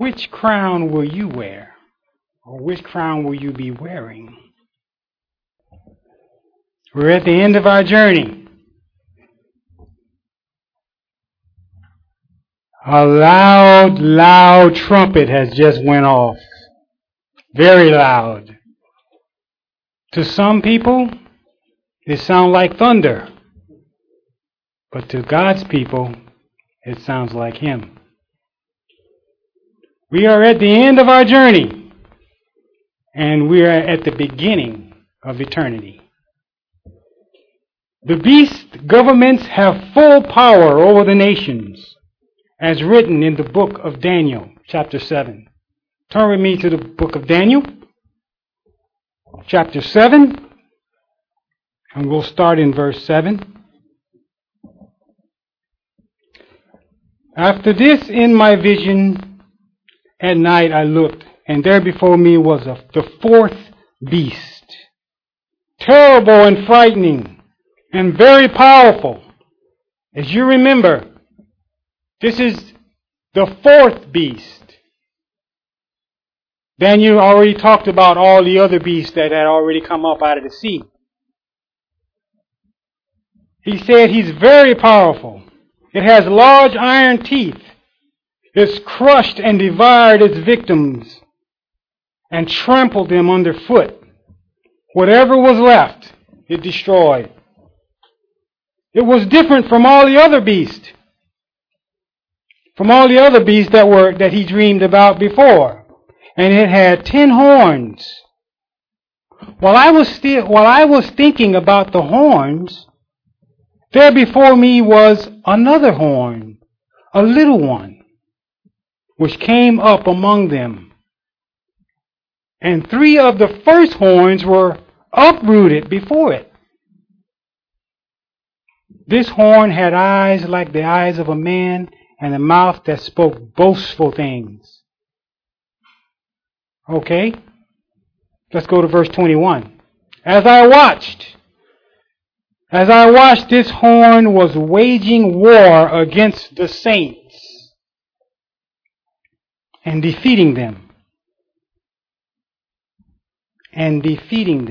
which crown will you wear? Or which crown will you be wearing? We're at the end of our journey. A loud, loud trumpet has just went off. Very loud. To some people, it sounds like thunder. But to God's people, it sounds like Him. We are at the end of our journey, and we are at the beginning of eternity. The beast governments have full power over the nations, as written in the book of Daniel, chapter 7. Turn with me to the book of Daniel, chapter 7, and we'll start in verse 7. After this, in my vision at night I looked, and there before me was the fourth beast, terrible and frightening, and very powerful. As you remember, this is the fourth beast. Daniel already talked about all the other beasts that had already come up out of the sea. He said he's very powerful. It has large iron teeth. It's crushed and devoured its victims and trampled them underfoot. Whatever was left, it destroyed. It was different from all the other beasts. From all the other beasts that he dreamed about before. And it had 10 horns. While I was thinking about the horns, there before me was another horn, a little one, which came up among them. And 3 of the first horns were uprooted before it. This horn had eyes like the eyes of a man, and a mouth that spoke boastful things. Okay? Let's go to verse 21. As I watched, this horn was waging war against the saints and defeating them. And the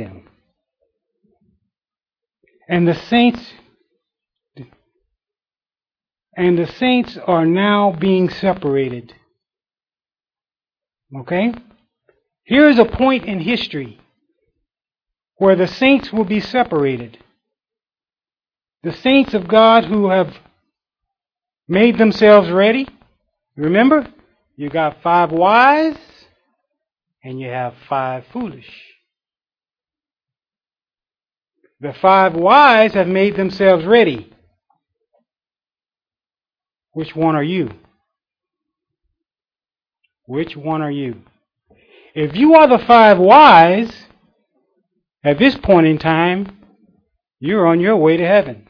saints are now being separated. Okay? Here is a point in history where the saints will be separated. The saints of God who have made themselves ready. Remember, you got 5 wise and you have 5 foolish. The 5 wise have made themselves ready. Which one are you? Which one are you? If you are the 5 wise, at this point in time, you're on your way to heaven.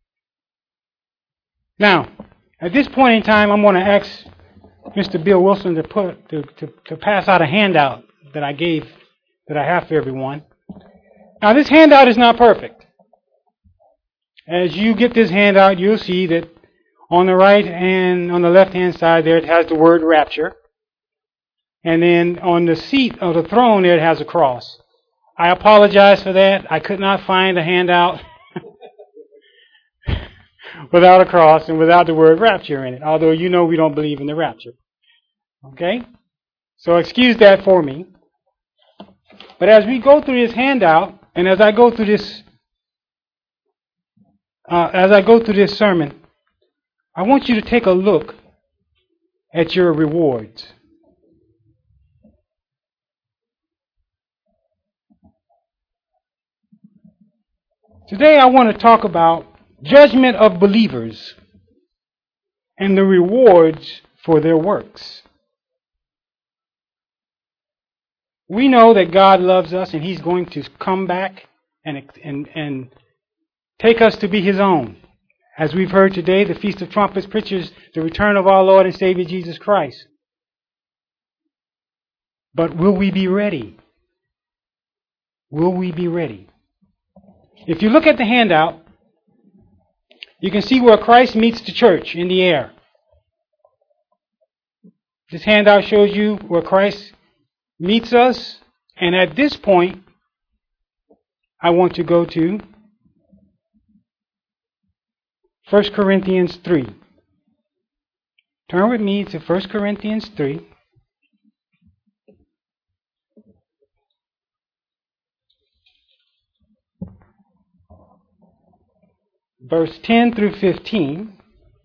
Now, at this point in time, I'm going to ask Mr. Bill Wilson to pass out a handout that I have for everyone. Now, this handout is not perfect. As you get this handout, you'll see that on the right and on the left-hand side there, it has the word rapture. And then on the seat of the throne there, it has a cross. I apologize for that. I could not find a handout without a cross and without the word rapture in it. Although you know we don't believe in the rapture. Okay? So excuse that for me. But as we go through this handout, and as I go through this sermon, I want you to take a look at your rewards. Today I want to talk about judgment of believers and the rewards for their works. We know that God loves us and He's going to come back and take us to be His own. As we've heard today, the Feast of Trumpets pictures the return of our Lord and Savior Jesus Christ. But will we be ready? Will we be ready? If you look at the handout, you can see where Christ meets the church in the air. This handout shows you where Christ meets us. And at this point, I want to go to 1 Corinthians 3. Turn with me to 1 Corinthians 3. Verse 10 through 15.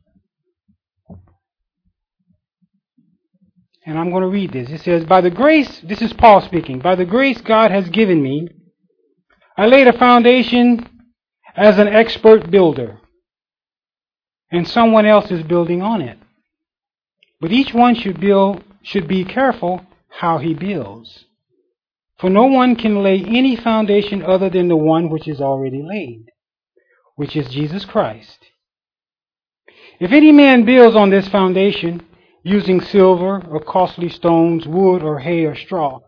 And I'm going to read this. It says, by the grace, this is Paul speaking, by the grace God has given me, I laid a foundation as an expert builder, and someone else is building on it. But each one should be careful how he builds. For no one can lay any foundation other than the one which is already laid, which is Jesus Christ. If any man builds on this foundation, using silver or costly stones, wood or hay or straw.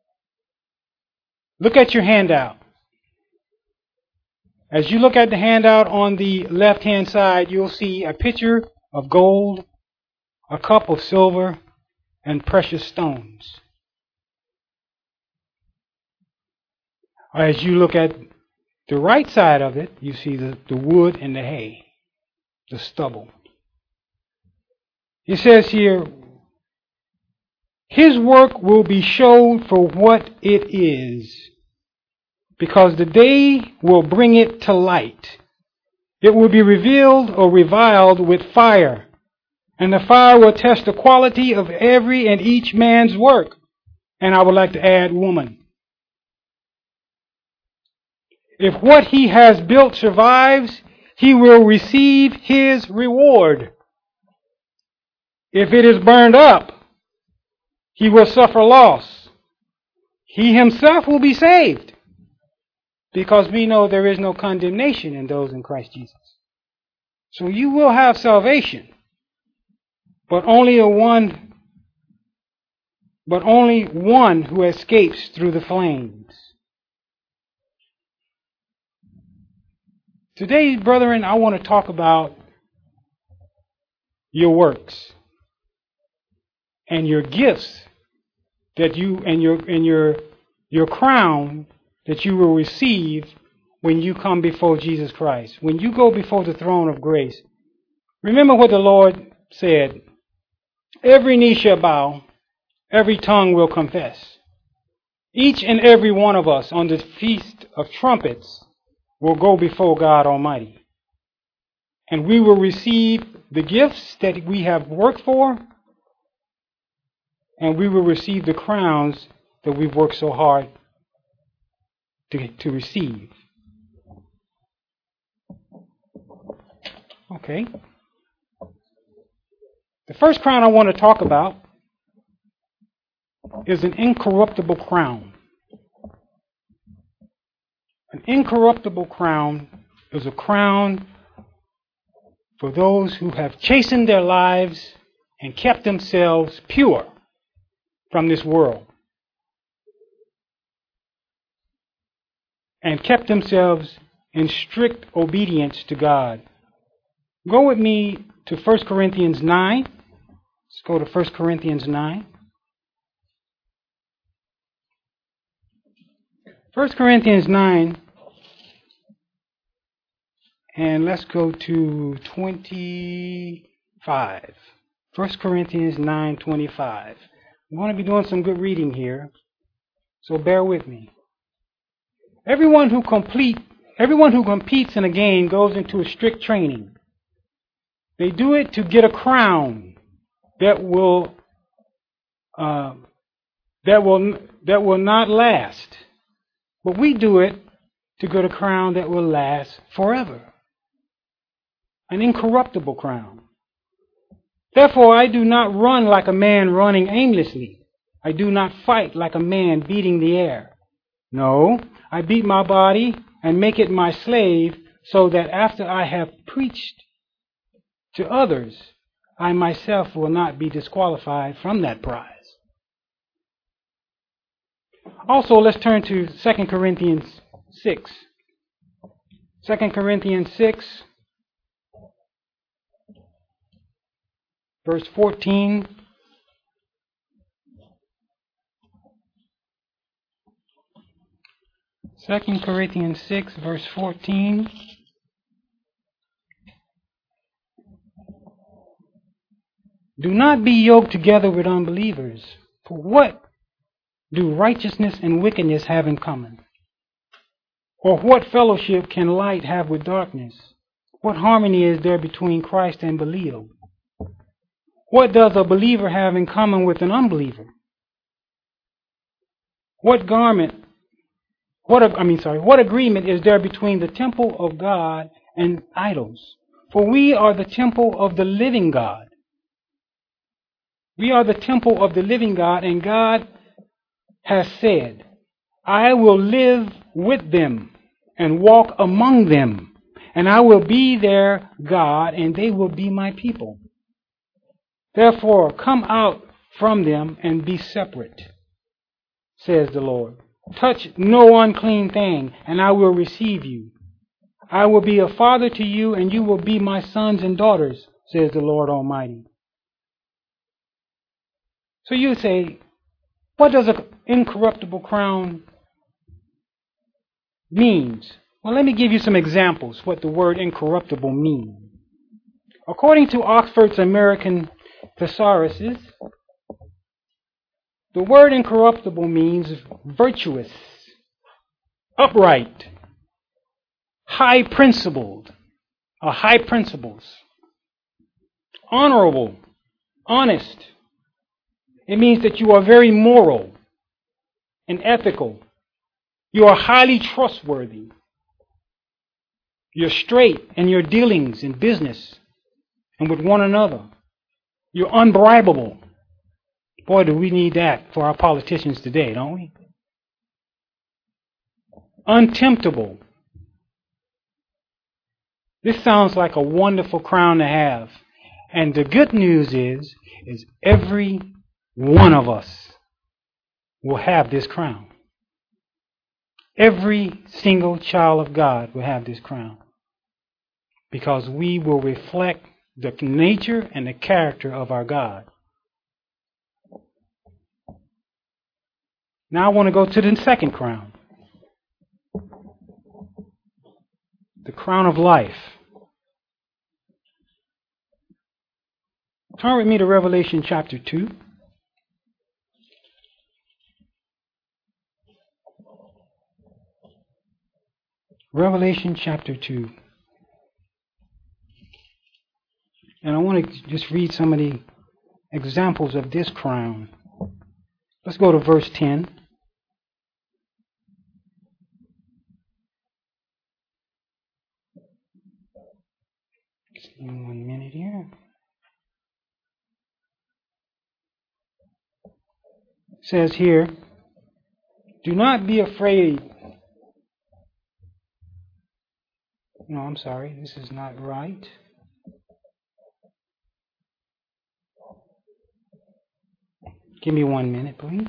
Look at your handout. As you look at the handout on the left-hand side, you'll see a picture of gold, a cup of silver, and precious stones. As you look at the right side of it, you see the wood and the hay, the stubble. It says here, his work will be shown for what it is, because the day will bring it to light. It will be revealed or reviled with fire, and the fire will test the quality of every and each man's work. And I would like to add woman. If what he has built survives, he will receive his reward. If it is burned up, he will suffer loss. He himself will be saved, because we know there is no condemnation in those in Christ Jesus. So you will have salvation, but only one who escapes through the flames. Today, brethren, I want to talk about your works and your gifts that you and your crown that you will receive when you come before Jesus Christ. When you go before the throne of grace, remember what the Lord said. Every knee shall bow, every tongue will confess. Each and every one of us on the Feast of Trumpets will go before God Almighty. And we will receive the gifts that we have worked for, and we will receive the crowns that we've worked so hard to receive. Okay. The first crown I want to talk about is an incorruptible crown. An incorruptible crown is a crown for those who have chastened their lives and kept themselves pure from this world, and kept themselves in strict obedience to God. Go with me to 1 Corinthians 9. Let's go to 1 Corinthians 9. 1 Corinthians 9, and let's go to 25. 1 Corinthians 9:25. I'm going to be doing some good reading here, so bear with me. Everyone who competes in a game goes into a strict training. They do it to get a crown that will not last. But we do it to get a crown that will last forever. An incorruptible crown. Therefore, I do not run like a man running aimlessly. I do not fight like a man beating the air. No, I beat my body and make it my slave, so that after I have preached to others, I myself will not be disqualified from that prize. Also, let's turn to 2 Corinthians 6. 2 Corinthians 6, verse 14 2 Corinthians 6, verse 14. Do not be yoked together with unbelievers. For what do righteousness and wickedness have in common? Or what fellowship can light have with darkness? What harmony is there between Christ and Belial? What does a believer have in common with an unbeliever? What agreement is there between the temple of God and idols? For we are the temple of the living God. We are the temple of the living God, and God has said, I will live with them and walk among them, and I will be their God, and they will be my people. Therefore, come out from them and be separate, says the Lord. Touch no unclean thing, and I will receive you. I will be a father to you, and you will be my sons and daughters, says the Lord Almighty. So you say, what does an incorruptible crown means? Well, let me give you some examples what the word incorruptible means. According to Oxford's American Thesaurus, the word incorruptible means virtuous, upright, high principled, or high principles, honorable, honest. It means that you are very moral and ethical. You are highly trustworthy. You're straight in your dealings in business and with one another. You're unbribable. Boy, do we need that for our politicians today, don't we? Untemptable. This sounds like a wonderful crown to have. And the good news is every one of us will have this crown. Every single child of God will have this crown. Because we will reflect the nature and the character of our God. Now I want to go to the second crown. The crown of life. Turn with me to Revelation chapter 2. Revelation chapter 2. And I want to just read some of the examples of this crown. Let's go to verse 10. Just give me 1 minute here. It says here, do not be afraid. No, I'm sorry, this is not right. Give me 1 minute, please.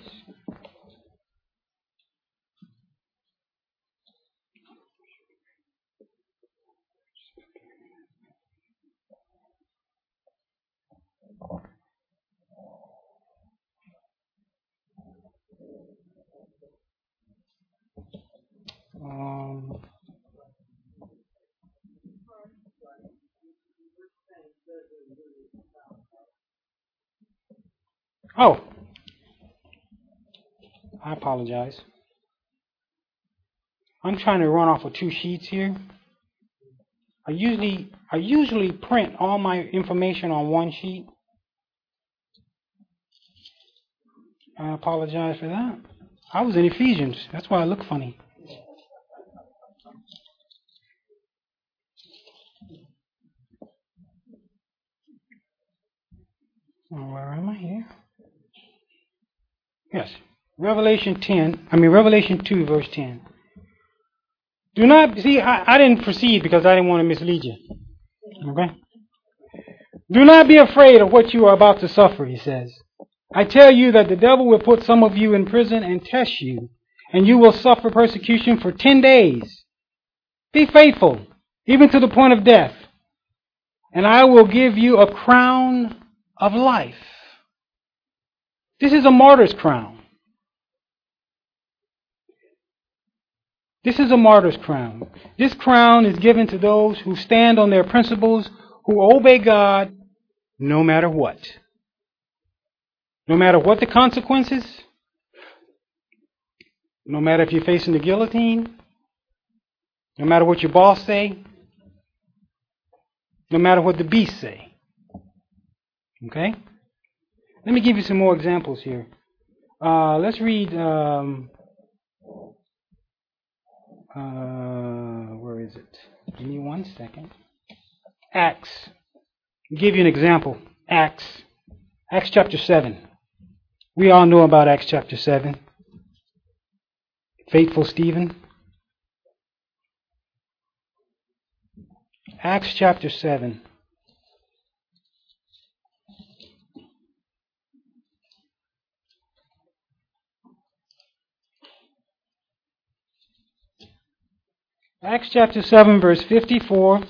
Oh, I apologize. I'm trying to run off of 2 sheets here. I usually print all my information on 1 sheet. I apologize for that. I was in Ephesians. That's why I look funny. Where am I here? Yes. Revelation 2, verse 10. Do not, see, I didn't proceed because I didn't want to mislead you. Okay? Do not be afraid of what you are about to suffer, he says. I tell you that the devil will put some of you in prison and test you, and you will suffer persecution for 10 days. Be faithful, even to the point of death, and I will give you a crown of life. This is a martyr's crown. This is a martyr's crown. This crown is given to those who stand on their principles, who obey God no matter what. No matter what the consequences, no matter if you're facing the guillotine, no matter what your boss say, no matter what the beasts say. Okay? Let me give you some more examples here. Let's read, where is it? Give me 1 second. Acts. I'll give you an example. Acts chapter 7. We all know about Acts chapter 7. Faithful Stephen. Acts chapter 7. Acts chapter 7, verse 54.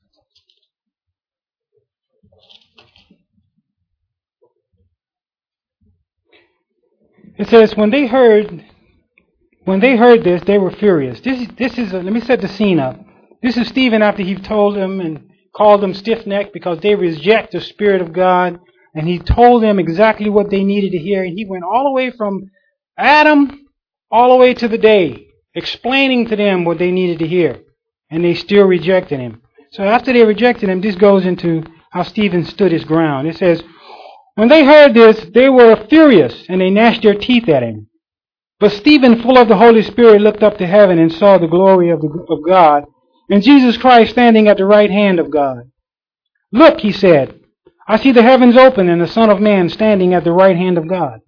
It says, when they heard this, they were furious. This is let me set the scene up. This is Stephen after he told them and called them stiff-necked because they reject the Spirit of God. And he told them exactly what they needed to hear. And he went all the way from Adam all the way to the day, explaining to them what they needed to hear. And they still rejected him. So after they rejected him, this goes into how Stephen stood his ground. It says, when they heard this, they were furious, and they gnashed their teeth at him. But Stephen, full of the Holy Spirit, looked up to heaven and saw the glory of God, and Jesus Christ standing at the right hand of God. Look, he said, I see the heavens open and the Son of Man standing at the right hand of God.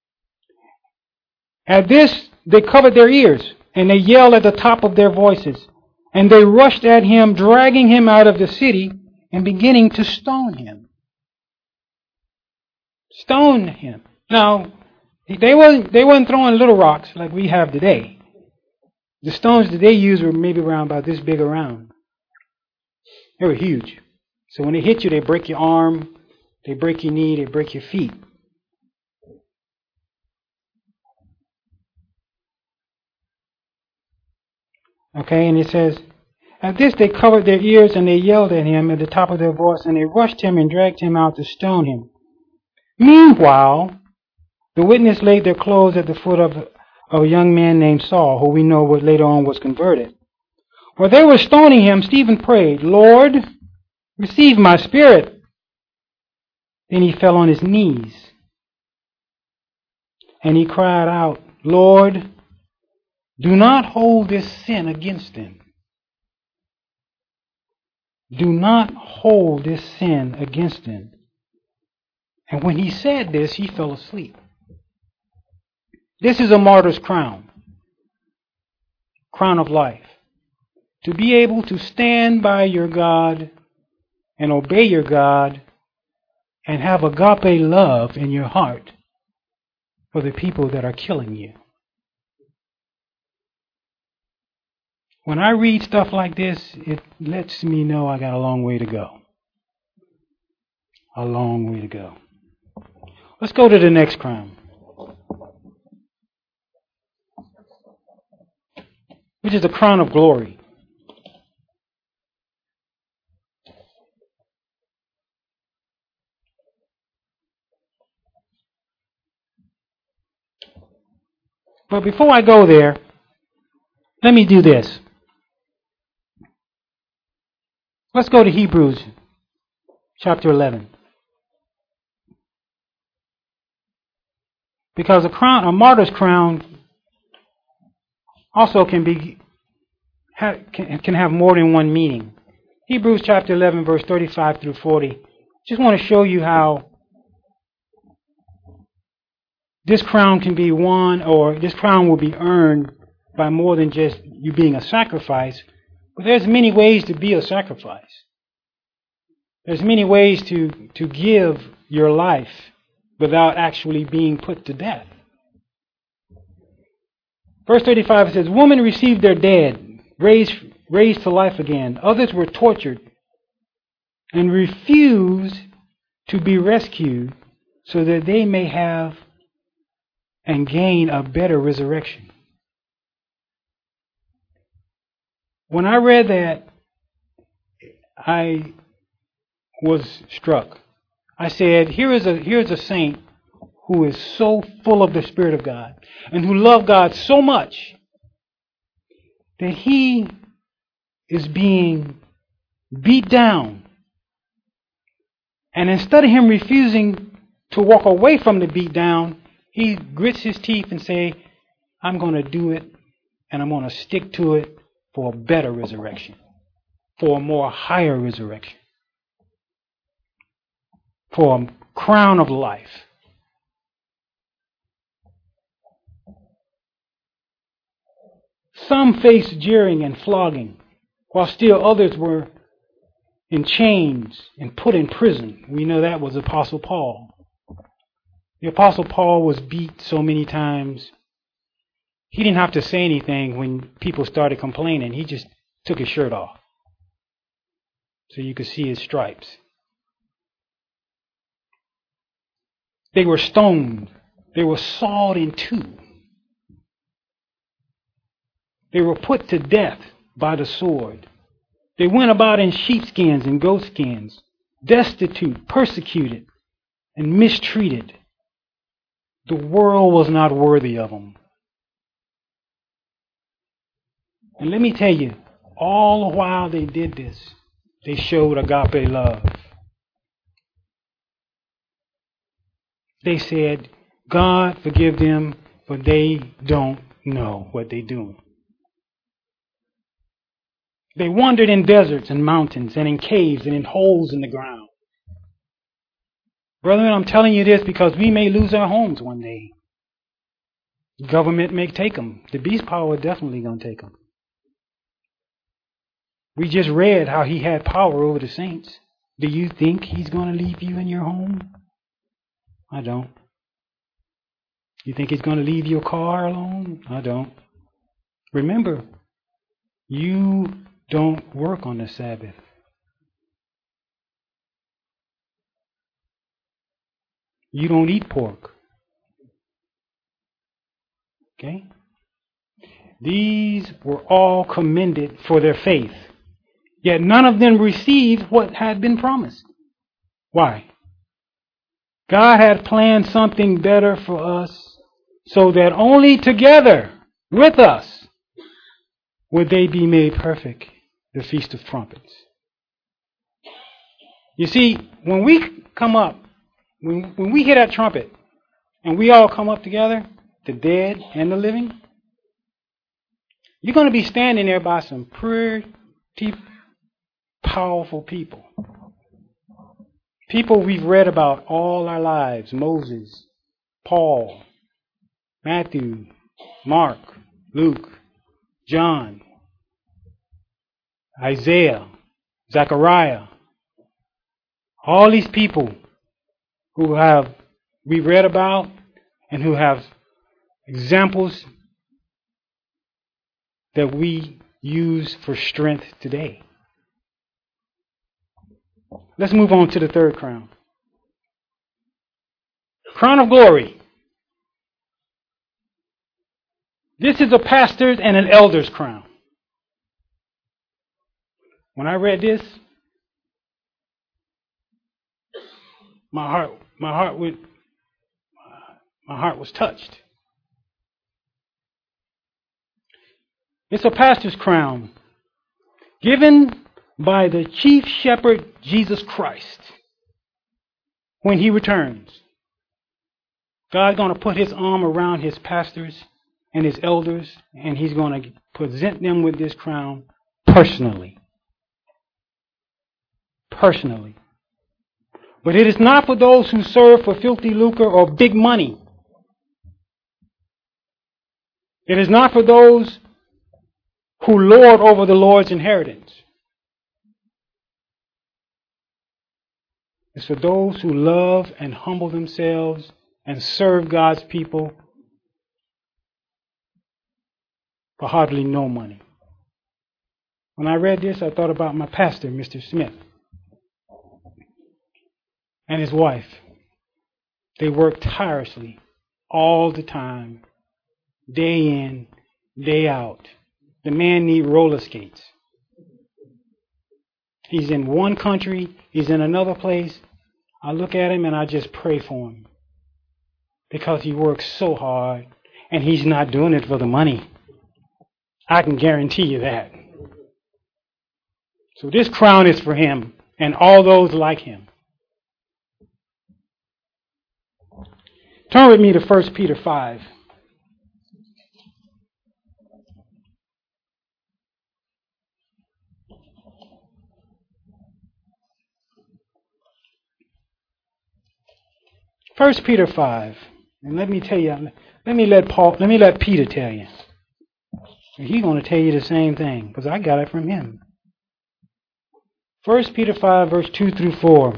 At this, they covered their ears, and they yelled at the top of their voices. And they rushed at him, dragging him out of the city and beginning to stone him. Stone him. Now, they weren't throwing little rocks like we have today. The stones that they used were maybe around about this big around. They were huge. So when they hit you, they break your arm, they break your knee, they break your feet. Okay, and it says, at this they covered their ears and they yelled at him at the top of their voice, and they rushed him and dragged him out to stone him. Meanwhile, the witness laid their clothes at the foot of a young man named Saul, who we know what later on was converted. While they were stoning him, Stephen prayed, Lord, receive my spirit. Then he fell on his knees, and he cried out, Lord, do not hold this sin against them. Do not hold this sin against them. And when he said this, he fell asleep. This is a martyr's crown. Crown of life. To be able to stand by your God and obey your God and have agape love in your heart for the people that are killing you. When I read stuff like this, it lets me know I got a long way to go. A long way to go. Let's go to the next crown, which is the crown of glory. But before I go there, let me do this. Let's go to Hebrews chapter 11. Because a martyr's crown also can have more than one meaning. Hebrews chapter 11, verse 35 through 40. Just want to show you how this crown can be won, or this crown will be earned by more than just you being a sacrifice. But there's many ways to be a sacrifice. There's many ways to give your life without actually being put to death. Verse 35 says, women received their dead, raised to life again. Others were tortured and refused to be rescued so that they may have and gain a better resurrection. When I read that, I was struck. I said, here's a saint who is so full of the Spirit of God and who loved God so much that he is being beat down. And instead of him refusing to walk away from the beat down, he grits his teeth and say, I'm going to do it, and I'm going to stick to it for a better resurrection, for a more higher resurrection, for a crown of life. Some faced jeering and flogging, while still others were in chains and put in prison. We know that was Apostle Paul. The Apostle Paul was beat so many times, he didn't have to say anything when people started complaining. He just took his shirt off so you could see his stripes. They were stoned. They were sawed in two. They were put to death by the sword. They went about in sheepskins and goatskins, destitute, persecuted, and mistreated. The world was not worthy of them. And let me tell you, all the while they did this, they showed agape love. They said, God, forgive them, for they don't know what they're doing. They wandered in deserts and mountains and in caves and in holes in the ground. Brethren, I'm telling you this because we may lose our homes one day. The government may take them. The beast power is definitely going to take them. We just read how he had power over the saints. Do you think he's going to leave you in your home? I don't. You think he's going to leave your car alone? I don't. Remember, you don't work on the Sabbath. You don't eat pork. Okay? These were all commended for their faith. Yet none of them received what had been promised. Why? God had planned something better for us so that only together with us would they be made perfect, the Feast of Trumpets. You see, when we come up, when we hear that trumpet and we all come up together, the dead and the living, you're going to be standing there by some pretty powerful people. People we've read about all our lives. Moses, Paul, Matthew, Mark, Luke, John, Isaiah, Zechariah. All these people who we've read about and who have examples that we use for strength today. Let's move on to the third crown. Crown of glory. This is a pastor's and an elder's crown. When I read this, my heart was touched. It's a pastor's crown given by the chief shepherd, Jesus Christ, when he returns. God's going to put his arm around his pastors and his elders, and he's going to present them with this crown personally. Personally. But it is not for those who serve for filthy lucre or big money. It is not for those who lord over the Lord's inheritance. It's for those who love and humble themselves and serve God's people for hardly no money. When I read this, I thought about my pastor, Mr. Smith, and his wife. They work tirelessly all the time, day in, day out. The man needs roller skates. He's in one country, he's in another place. I look at him and I just pray for him. Because he works so hard and he's not doing it for the money. I can guarantee you that. So this crown is for him and all those like him. Turn with me to 1 Peter 5. First Peter 5. And let me tell you, let me let Peter tell you. He's going to tell you the same thing, because I got it from him. 1 Peter 5, verse 2 through 4.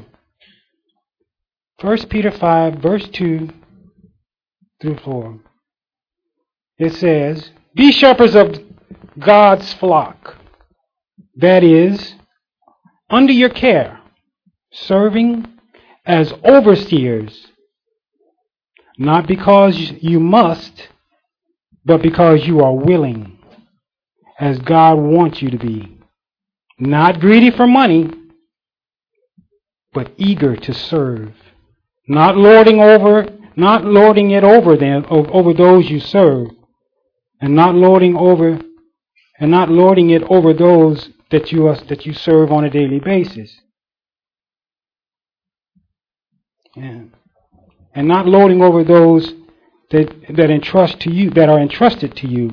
1 Peter 5, verse 2 through 4. It says, "Be shepherds of God's flock, that is, under your care, serving as overseers, not because you must, but because you are willing, as God wants you to be, not greedy for money, but eager to serve, not lording it over them, over those you serve, and not lording it over those that you serve on a daily basis. Yeah. And not lording over those that are entrusted to you,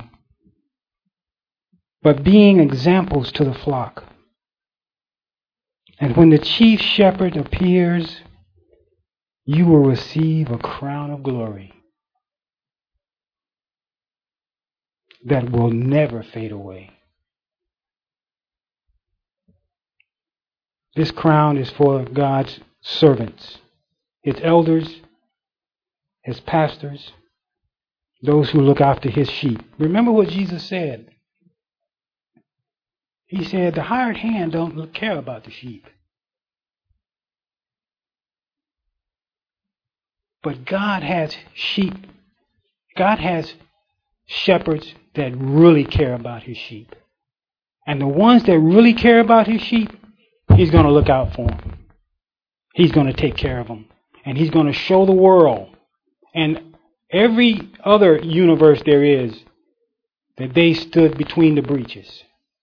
but being examples to the flock. And when the chief shepherd appears, you will receive a crown of glory that will never fade away." This crown is for God's servants, His elders, His pastors, those who look after His sheep. Remember what Jesus said. He said, the hired hand don't care about the sheep. But God has sheep. God has shepherds that really care about His sheep. And the ones that really care about His sheep, He's going to look out for them. He's going to take care of them. And He's going to show the world and every other universe there is that they stood between the breaches.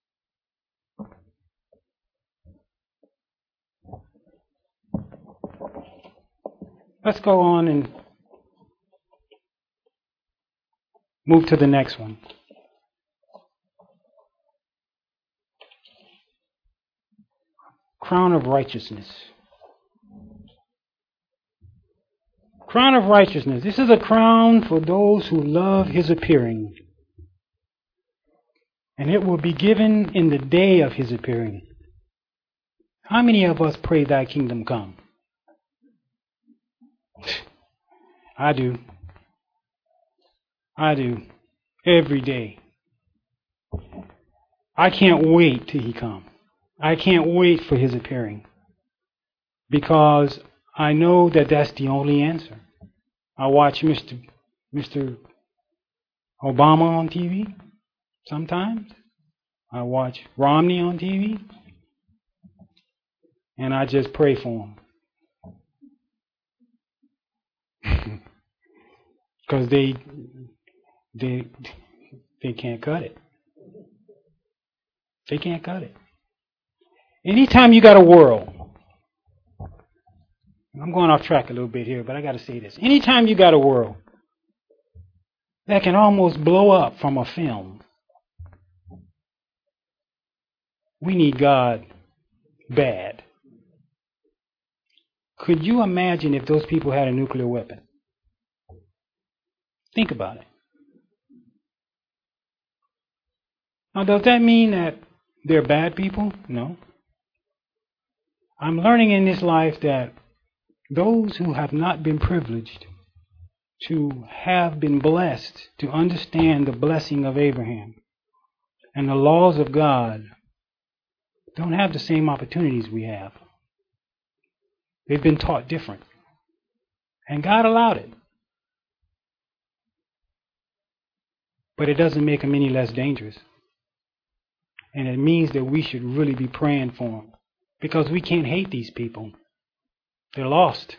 Let's go on and move to the next one. Crown of righteousness. Crown of righteousness. This is a crown for those who love His appearing. And it will be given in the day of His appearing. How many of us pray, "Thy kingdom come"? I do. Every day. I can't wait till He comes. I can't wait for His appearing. Because I know that that's the only answer. I watch Mr. Obama on TV sometimes. I watch Romney on TV. And I just pray for him. Because they can't cut it. They can't cut it. Anytime you got a world, I'm going off track a little bit here, but I got to say this. Anytime you got a world that can almost blow up from a film, we need God bad. Could you imagine if those people had a nuclear weapon? Think about it. Now, does that mean that they're bad people? No. I'm learning in this life that those who have not been privileged to have been blessed to understand the blessing of Abraham and the laws of God don't have the same opportunities we have. They've been taught different. And God allowed it. But it doesn't make them any less dangerous. And it means that we should really be praying for them. Because we can't hate these people. They're lost.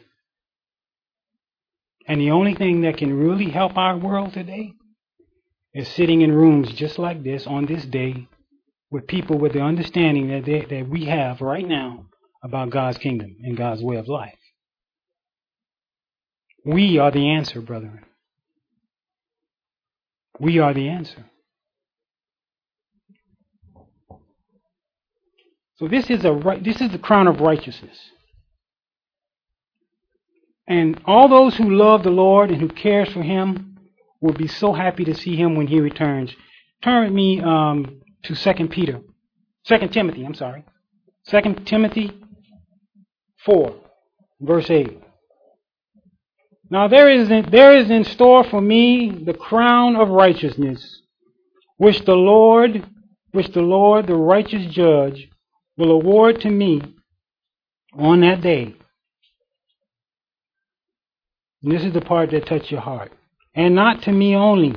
And the only thing that can really help our world today is sitting in rooms just like this on this day with people with the understanding that we have right now about God's kingdom and God's way of life. We are the answer, brethren. We are the answer. So this is the crown of righteousness. And all those who love the Lord and who cares for Him will be so happy to see Him when He returns. Turn with me to 2 Timothy, 2 Timothy 4, verse 8. Now there is in store for me the crown of righteousness, which the Lord, the righteous judge, will award to me on that day. And this is the part that touches your heart. And not to me only,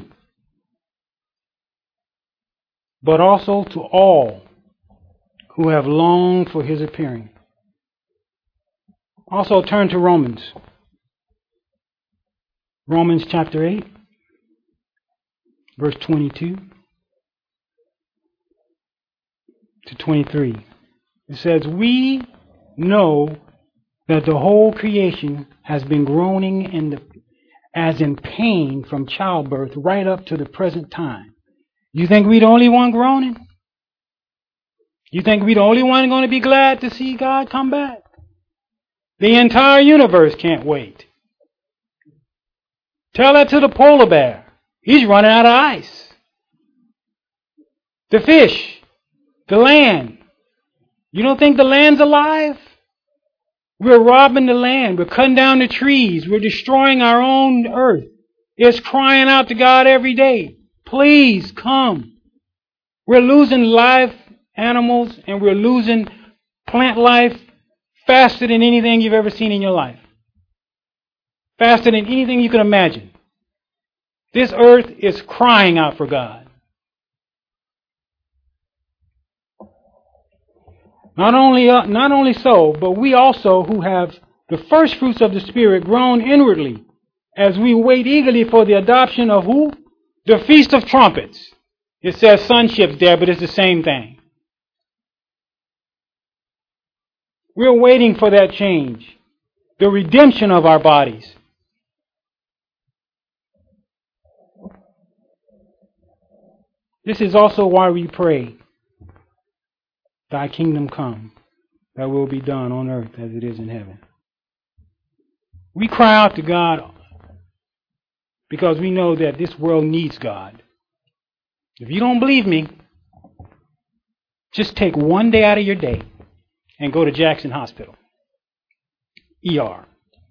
but also to all who have longed for His appearing. Also turn to Romans. Romans chapter 8, verse 22 to 23. It says, we know that the whole creation has been groaning as in pain from childbirth right up to the present time. You think we're the only one groaning? You think we're the only one going to be glad to see God come back? The entire universe can't wait. Tell that to the polar bear. He's running out of ice. The fish, the land. You don't think the land's alive? We're robbing the land. We're cutting down the trees. We're destroying our own earth. It's crying out to God every day. Please come. We're losing live animals and we're losing plant life faster than anything you've ever seen in your life. Faster than anything you can imagine. This earth is crying out for God. Not only so, but we also who have the first fruits of the Spirit groan inwardly as we wait eagerly for the adoption of who? The Feast of Trumpets. It says sonships there, but it's the same thing. We're waiting for that change. The redemption of our bodies. This is also why we pray, Thy kingdom come, Thy will be done on earth as it is in heaven. We cry out to God because we know that this world needs God. If you don't believe me, just take one day out of your day and go to Jackson Hospital, ER,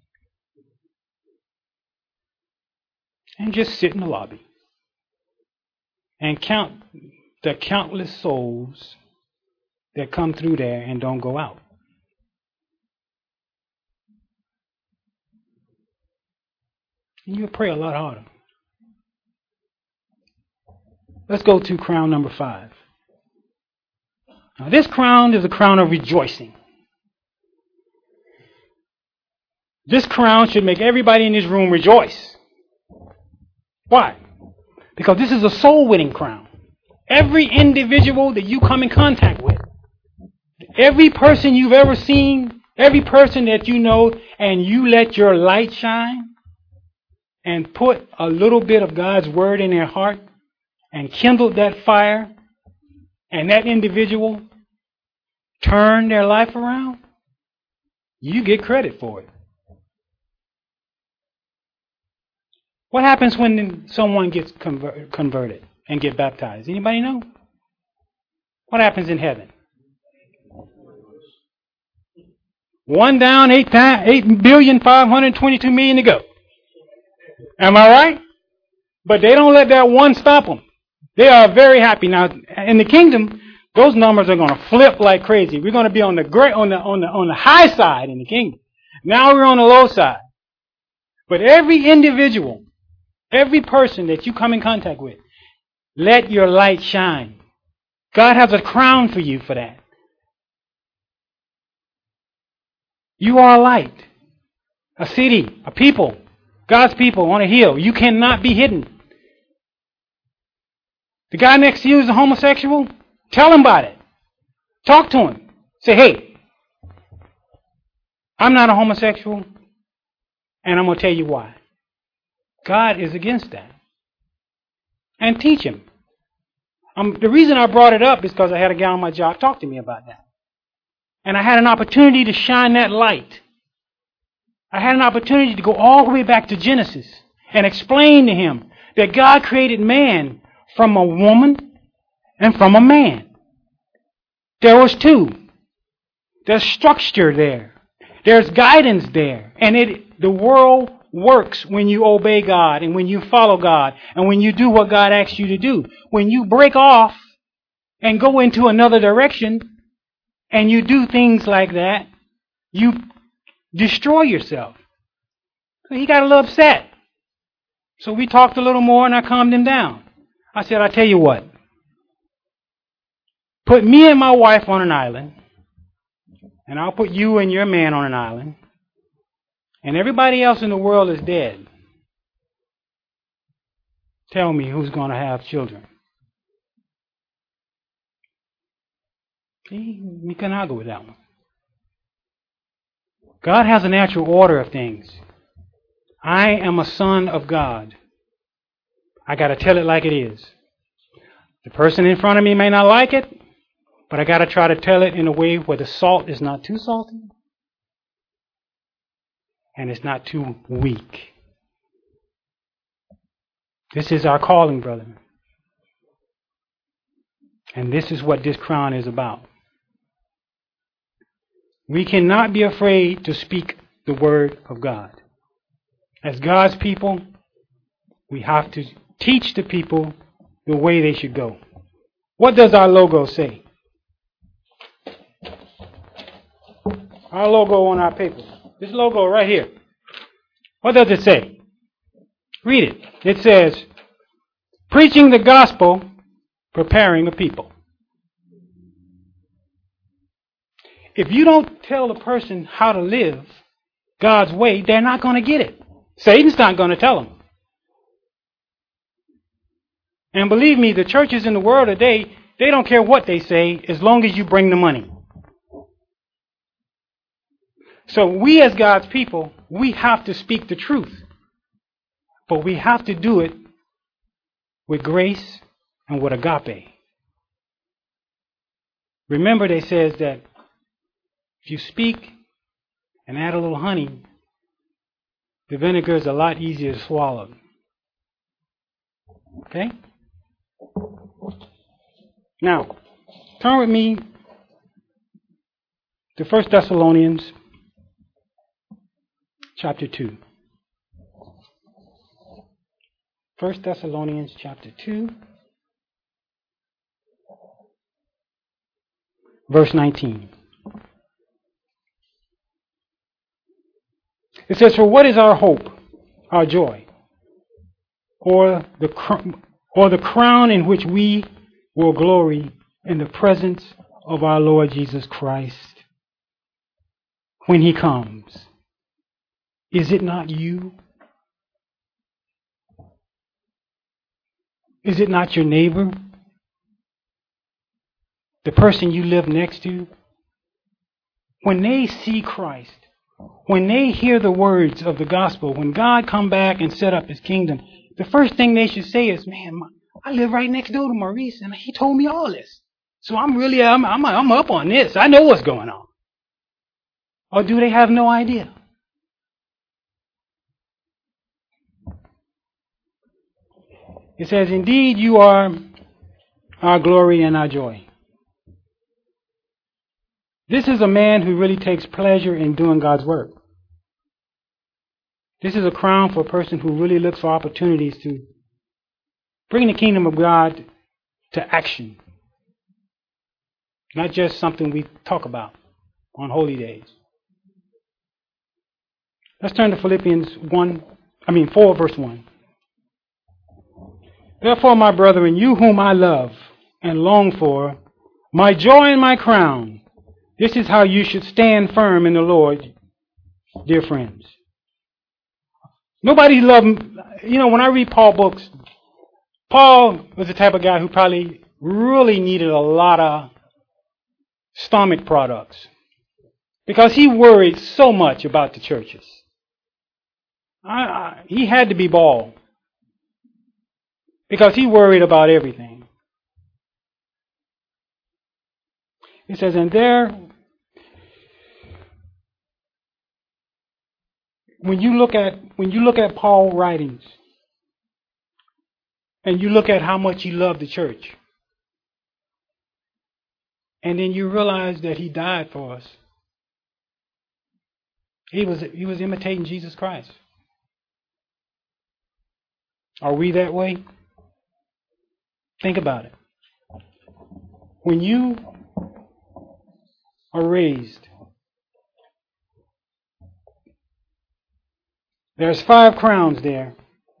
and just sit in the lobby and count the countless souls that come through there and don't go out. And you'll pray a lot harder. Let's go to crown number 5. Now this crown is a crown of rejoicing. This crown should make everybody in this room rejoice. Why? Because this is a soul-winning crown. Every individual that you come in contact with, every person you've ever seen, every person that you know, and you let your light shine and put a little bit of God's word in their heart and kindled that fire, and that individual turned their life around, you get credit for it. What happens when someone gets converted and get baptized? Anybody know? What happens in heaven? 1 down, 8,522,000,000 to go. Am I right? But they don't let that one stop them. They are very happy. Now, in the kingdom, those numbers are going to flip like crazy. We're going to be on the high side in the kingdom. Now we're on the low side. But every individual, every person that you come in contact with, let your light shine. God has a crown for you for that. You are a light, a city, a people, God's people on a hill. You cannot be hidden. The guy next to you is a homosexual. Tell him about it. Talk to him. Say, hey, I'm not a homosexual, and I'm going to tell you why. God is against that. And teach him. The reason I brought it up is because I had a guy on my job talk to me about that. And I had an opportunity to shine that light. I had an opportunity to go all the way back to Genesis and explain to him that God created man from a woman and from a man. There was two. There's structure there. There's guidance there. And the world works when you obey God and when you follow God and when you do what God asks you to do. When you break off and go into another direction and you do things like that, you destroy yourself. So he got a little upset. So we talked a little more and I calmed him down. I said, I tell you what. Put me and my wife on an island, and I'll put you and your man on an island, and everybody else in the world is dead. Tell me who's going to have children. We can argue with that one. God has a natural order of things. I am a son of God. I got to tell it like it is. The person in front of me may not like it, but I got to try to tell it in a way where the salt is not too salty and it's not too weak. This is our calling, brother. And this is what this crown is about. We cannot be afraid to speak the word of God. As God's people, we have to teach the people the way they should go. What does our logo say? Our logo on our paper. This logo right here. What does it say? Read it. It says, preaching the gospel, preparing the people. If you don't tell the person how to live God's way, they're not going to get it. Satan's not going to tell them. And believe me, the churches in the world today, they don't care what they say as long as you bring the money. So we as God's people, we have to speak the truth. But we have to do it with grace and with agape. Remember, they says that if you speak and add a little honey, the vinegar is a lot easier to swallow. Okay? Now, turn with me to 1 Thessalonians chapter 2. 1 Thessalonians chapter 2, verse 19. It says, for what is our hope, our joy, or the crown in which we will glory in the presence of our Lord Jesus Christ when he comes? Is it not you? Is it not your neighbor? The person you live next to? When they see Christ, when they hear the words of the gospel, when God come back and set up his kingdom, the first thing they should say is, man, I live right next door to Maurice and he told me all this. So I'm up on this. I know what's going on. Or do they have no idea? It says, indeed, you are our glory and our joy. This is a man who really takes pleasure in doing God's work. This is a crown for a person who really looks for opportunities to bring the kingdom of God to action. Not just something we talk about on holy days. Let's turn to Philippians 4, verse 1. Therefore, my brethren, you whom I love and long for, my joy and my crown, this is how you should stand firm in the Lord, dear friends. Nobody loved him. You know, when I read Paul books, Paul was the type of guy who probably really needed a lot of stomach products because he worried so much about the churches. He had to be bald because he worried about everything. He says, and there, when you look at Paul's writings, and you look at how much he loved the church, and then you realize that he died for us. He was imitating Jesus Christ. Are we that way? Think about it. When you are raised, there's 5 crowns there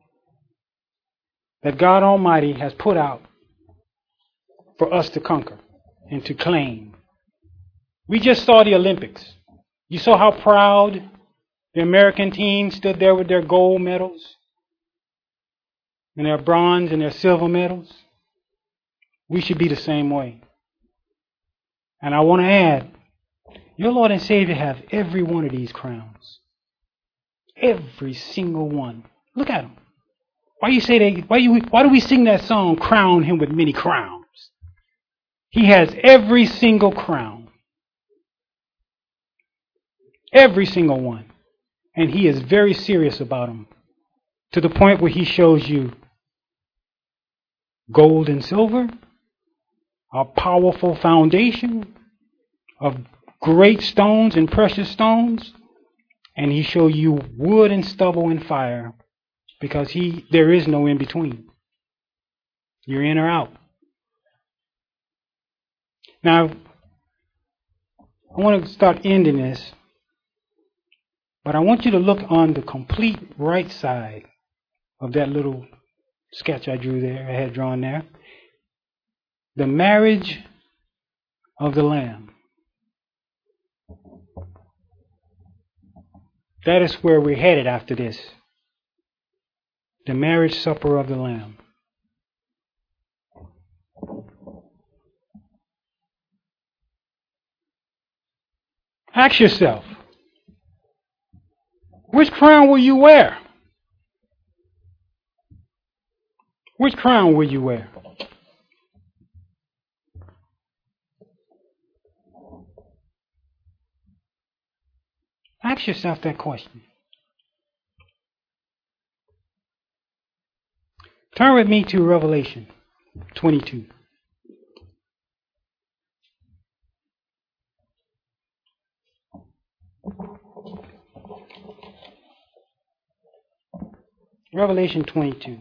that God Almighty has put out for us to conquer and to claim. We just saw the Olympics. You saw how proud the American team stood there with their gold medals and their bronze and their silver medals. We should be the same way. And I want to add, your Lord and Savior have every one of these crowns. Every single one. Look at them. Why do we sing that song, crown him with many crowns? He has every single crown. Every single one. And he is very serious about them. To the point where he shows you gold and silver, a powerful foundation of great stones and precious stones, and he shows you wood and stubble and fire, because there is no in between. You're in or out. Now, I want to start ending this, but I want you to look on the complete right side of that little sketch I drew there, I had drawn there. The marriage of the Lamb. That is where we're headed after this. The marriage supper of the Lamb. Ask yourself, which crown will you wear? Which crown will you wear? Ask yourself that question. Turn with me to Revelation 22. Revelation 22.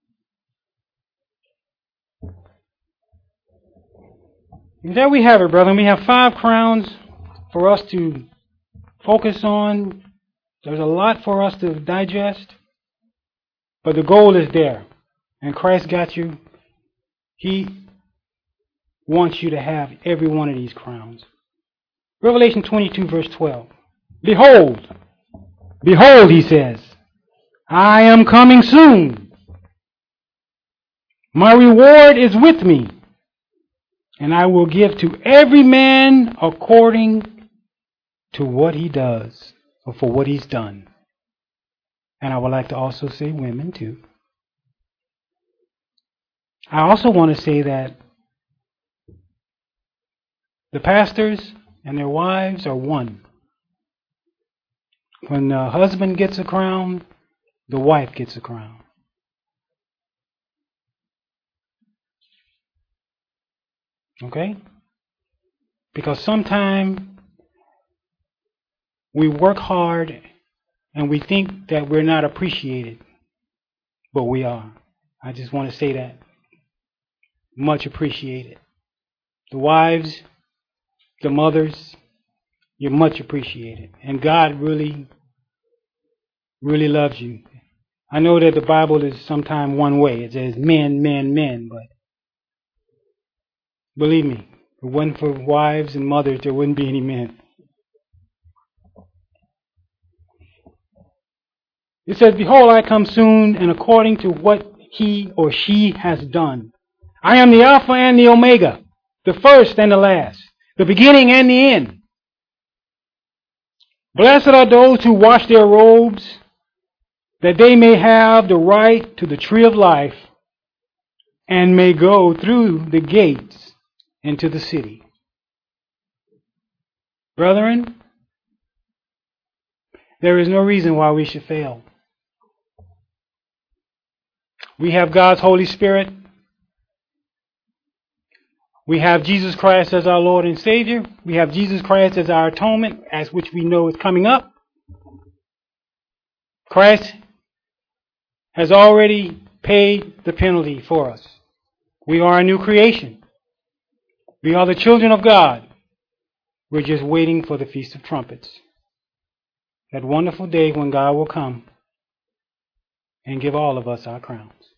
And there we have it, brethren. We have 5 crowns for us to focus on. There's a lot for us to digest. But the goal is there. And Christ got you. He wants you to have every one of these crowns. Revelation 22, verse 12. Behold, he says, I am coming soon. My reward is with me, and I will give to every man according to what he does, or for what he's done. And I would like to also say women too. I also want to say that the pastors and their wives are one. When the husband gets a crown, the wife gets a crown. Okay? Because sometimes we work hard and we think that we're not appreciated, but we are. I just want to say that. Much appreciated. The wives, the mothers, you're much appreciated. And God really, really loves you. I know that the Bible is sometimes one way. It says men, men, men, but believe me, if it wasn't for wives and mothers, there wouldn't be any men. It says, behold, I come soon, and according to what he or she has done. I am the Alpha and the Omega, the first and the last, the beginning and the end. Blessed are those who wash their robes, that they may have the right to the tree of life and may go through the gates into the city. Brethren, there is no reason why we should fail. We have God's Holy Spirit. We have Jesus Christ as our Lord and Savior. We have Jesus Christ as our atonement, as which we know is coming up. Christ has already paid the penalty for us. We are a new creation. We are the children of God. We're just waiting for the Feast of Trumpets. That wonderful day when God will come and give all of us our crowns.